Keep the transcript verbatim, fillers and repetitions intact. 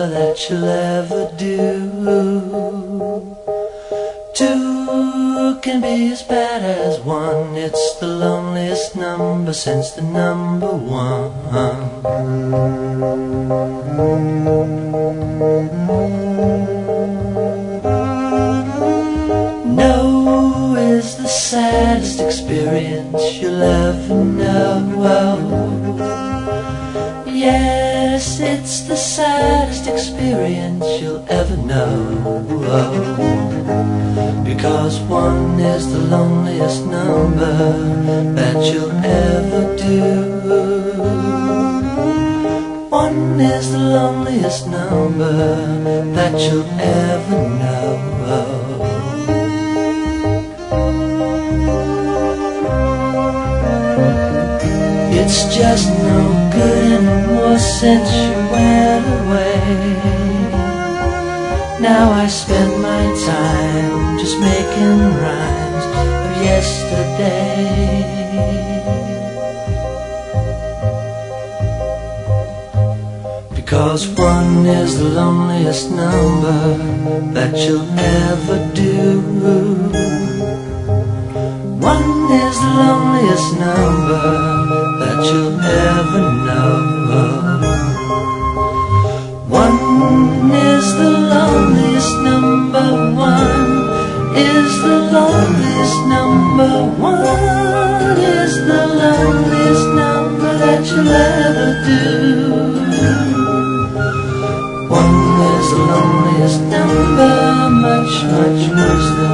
number that you'll ever do. Two can be as bad as one. It's the loneliest number since the number one. No is the saddest experience you'll ever know. Yes, it's the saddest experience you'll ever know. Because one is the loneliest number that you'll ever do. One is the loneliest number that you'll ever know. It's just no good anymore since you went away. Now I spend my time just making rhymes of yesterday. Because one is the loneliest number that you'll ever do. One is the loneliest number that you'll ever know. One is the loneliest number. One is the loneliest number. One is the loneliest number that you'll ever do. One is the loneliest number, much, much worse than